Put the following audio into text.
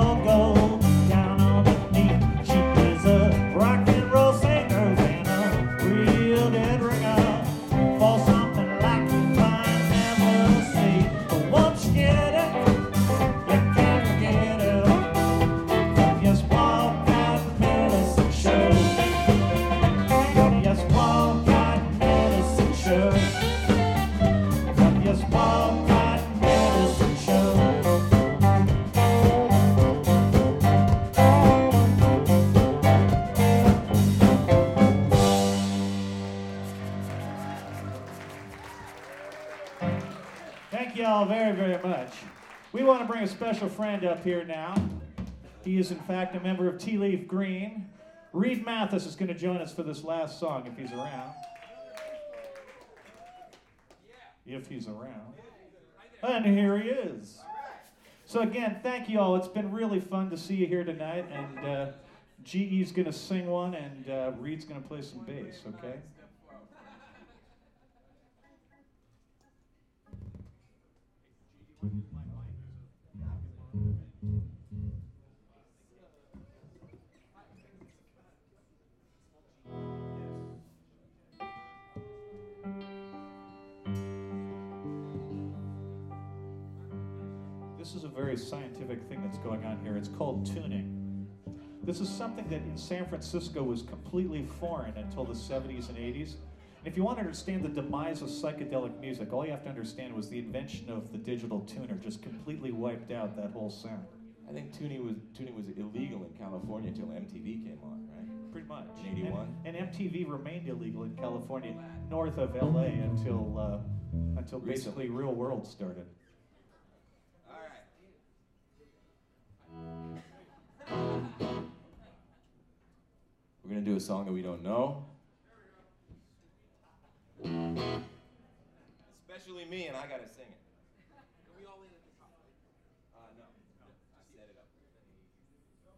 all go down on the knee. She is a rock and roll singer and a real dead ringer for something like you might never see. But once you get it, you can't forget it. From your small cotton medicine show. From your small cotton medicine show. From your small cotton medicine show. Thank you all very, very much. We want to bring a special friend up here now. He is, in fact, a member of Tea Leaf Green. Reed Mathis is going to join us for this last song, if he's around. If he's around. And here he is. So again, thank you all. It's been really fun to see you here tonight. And GE's going to sing one, and Reed's going to play some bass, okay? This is a very scientific thing that's going on here. It's called tuning. This is something that in San Francisco was completely foreign until the 70s and 80s. And if you want to understand the demise of psychedelic music, all you have to understand was the invention of the digital tuner just completely wiped out that whole sound. I think tuning was illegal in California until MTV came on, right? Pretty much. In '81. And MTV remained illegal in California, north of LA, until basically Real World started. We're gonna do a song that we don't know. Especially me, and I gotta sing it.